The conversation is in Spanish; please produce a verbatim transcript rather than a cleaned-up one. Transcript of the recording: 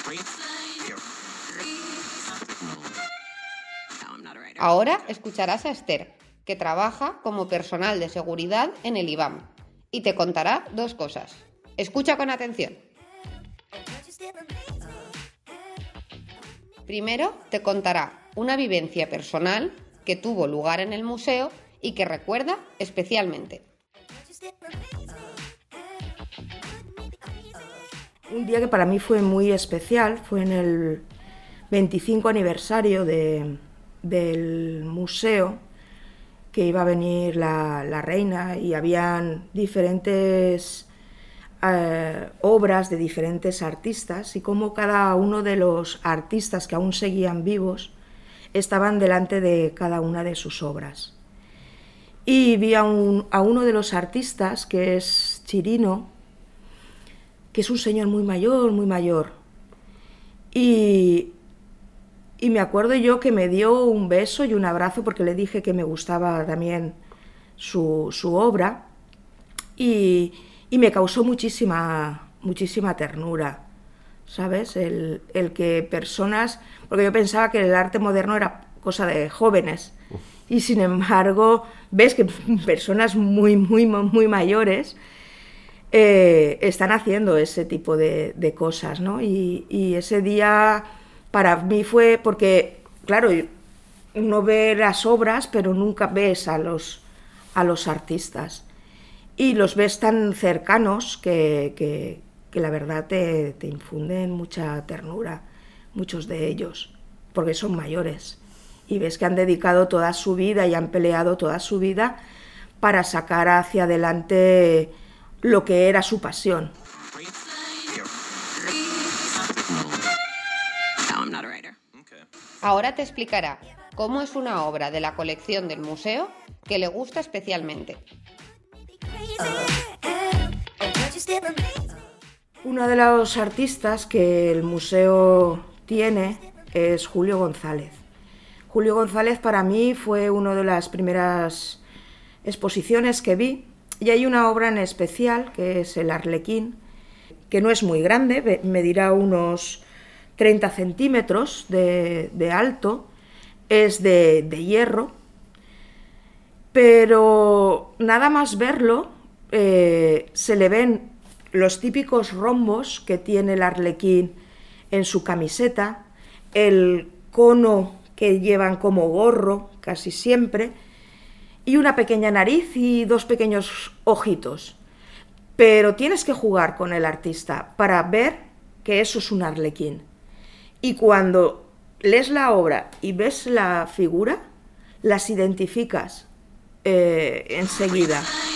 Ahora escucharás a Esther, que trabaja como personal de seguridad en el IBAM, y te contará dos cosas. Escucha con atención. Primero, te contará una vivencia personal que tuvo lugar en el museo y que recuerda especialmente. Un día que para mí fue muy especial fue en el veinticinco aniversario de, del museo, que iba a venir la, la reina y habían diferentes eh, obras de diferentes artistas, y como cada uno de los artistas que aún seguían vivos estaban delante de cada una de sus obras. Y vi a, un, a uno de los artistas, que es Chirino, que es un señor muy mayor, muy mayor. Y, y me acuerdo yo que me dio un beso y un abrazo porque le dije que me gustaba también su, su obra, y, y me causó muchísima, muchísima ternura, ¿sabes? El, el que personas... Porque yo pensaba que el arte moderno era cosa de jóvenes, y sin embargo ves que personas muy, muy, muy mayores eh, están haciendo ese tipo de, de cosas, ¿no? Y, y ese día para mí fue porque, claro, uno ve las obras, pero nunca ves a los, a los artistas, y los ves tan cercanos que, que, que la verdad te, te infunden mucha ternura, muchos de ellos, porque son mayores. Y ves que han dedicado toda su vida y han peleado toda su vida para sacar hacia adelante lo que era su pasión. Ahora te explicará cómo es una obra de la colección del museo que le gusta especialmente. Uno de los artistas que el museo tiene es Julio González. Julio González para mí fue una de las primeras exposiciones que vi, y hay una obra en especial que es el Arlequín, que no es muy grande, medirá unos treinta centímetros de, de alto, es de, de hierro, pero nada más verlo eh, se le ven los típicos rombos que tiene el Arlequín en su camiseta, el cono que llevan como gorro casi siempre, y una pequeña nariz y dos pequeños ojitos. Pero tienes que jugar con el artista para ver que eso es un Arlequín. Y cuando lees la obra y ves la figura, las identificas eh, enseguida.